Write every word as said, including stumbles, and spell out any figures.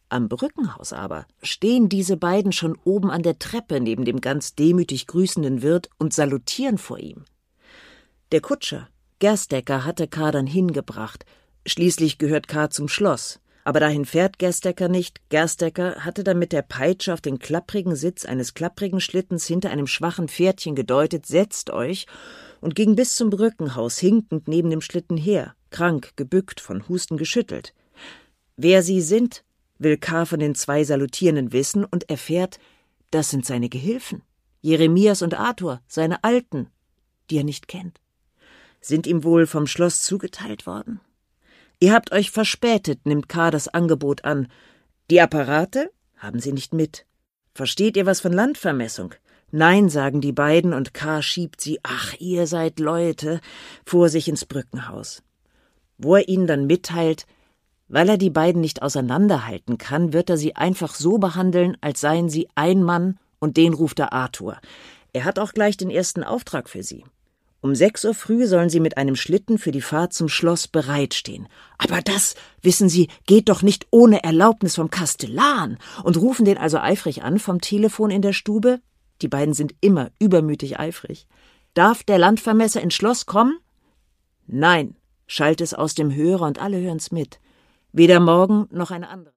Am Brückenhaus aber stehen diese beiden schon oben an der Treppe neben dem ganz demütig grüßenden Wirt und salutieren vor ihm. Der Kutscher, Gerstecker, hatte K. dann hingebracht. Schließlich gehört K. zum Schloss. Aber dahin fährt Gerstecker nicht. Gerstecker hatte dann mit der Peitsche auf den klapprigen Sitz eines klapprigen Schlittens hinter einem schwachen Pferdchen gedeutet, setzt euch, und ging bis zum Brückenhaus, hinkend neben dem Schlitten her, krank, gebückt, von Husten geschüttelt. Wer sie sind, will K. von den zwei Salutierenden wissen und erfährt, das sind seine Gehilfen, Jeremias und Arthur, seine Alten, die er nicht kennt. Sind ihm wohl vom Schloss zugeteilt worden? Ihr habt euch verspätet, nimmt K. das Angebot an. Die Apparate haben sie nicht mit. Versteht ihr was von Landvermessung? Nein, sagen die beiden, und K. schiebt sie, ach, ihr seid Leute, vor sich ins Brückenhaus. Wo er ihnen dann mitteilt, weil er die beiden nicht auseinanderhalten kann, wird er sie einfach so behandeln, als seien sie ein Mann, und den ruft er Arthur. Er hat auch gleich den ersten Auftrag für sie. Um sechs Uhr früh sollen sie mit einem Schlitten für die Fahrt zum Schloss bereitstehen. Aber das, wissen Sie, geht doch nicht ohne Erlaubnis vom Kastellan, und rufen den also eifrig an vom Telefon in der Stube. Die beiden sind immer übermütig eifrig. Darf der Landvermesser ins Schloss kommen? Nein, schallt es aus dem Hörer, und alle hören's mit. Weder morgen noch eine andere.